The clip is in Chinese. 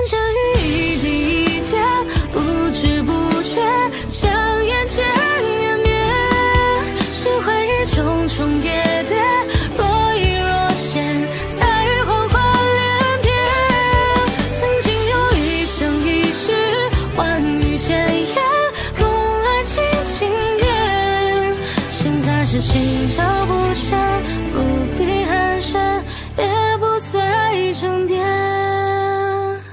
着雨一滴一点，不知不觉将眼前湮灭，是回忆重重叠叠，若隐若现，才谎话连篇。曾经有一生一世，万语千言，共爱情情缘，现在是心照不宣。